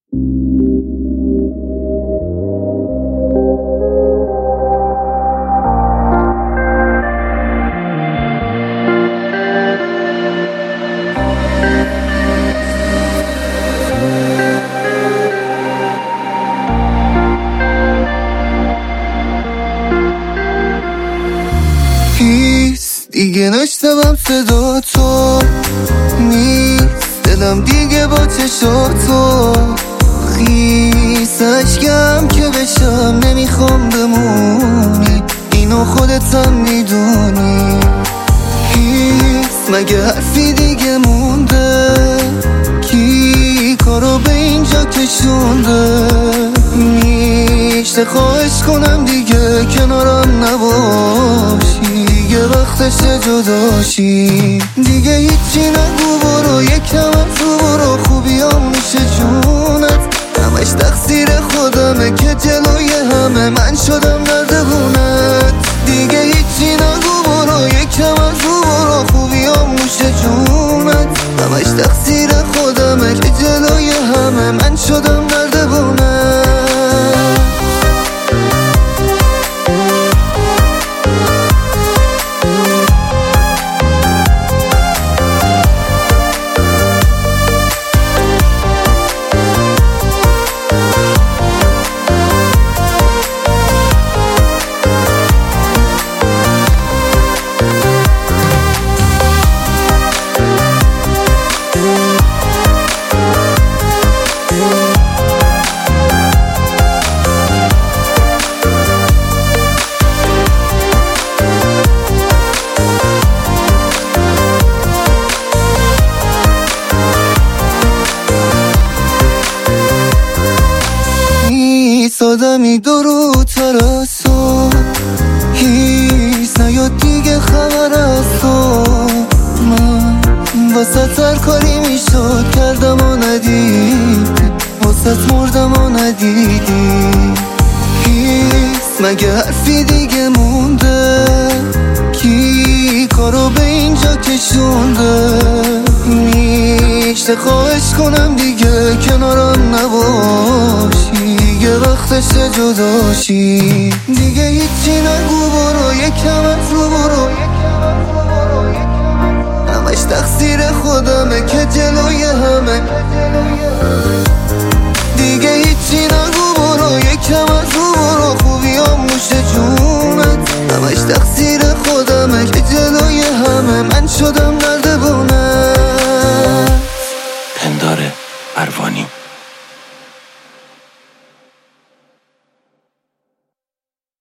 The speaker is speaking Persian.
دیگه نشنوم صدا تو نیست دلم دیگه با چشاتو خیس اشکم که بشم نمیخوام بمونی اینو خودت هم میدونی هیست مگه حرفی دیگه مونده کی کارو به اینجا کشونده میشه خواهش کنم دیگه کنارم نباشی دیگه وقتشه جداشی دیگه هیچی نگو برو یکم از رو برو خوبیام میشه جونت همش تقصیر خودمه که جلوی همه من شدم نردبونت دیگه هیچی نگو برو یکم از رو برو خوبیام میشه جونت همش تقصیر خودمه که جلوی همه من شدم نردبونت آدمی دروتر از تو هیست نیاد دیگه خبر از تو من واسه هر کاری میشد کردم و ندیدی واسه مردم و ندیدی هیست مگه حرفی دیگه مونده کی کارو به اینجا کشونده میشه خواهش کنم دیگه کنارم نباشی دیگه وقتشه جداشی دیگه هیچی نگو برو یکم از رو برو همش تقصیر خودمه که جلوی همه دیگه هیچی نگو برو یکم از رو برو خوبیام موشه جونت همش تقصیر خودمه که جلوی همه من شدم نردبونت پندار اروانی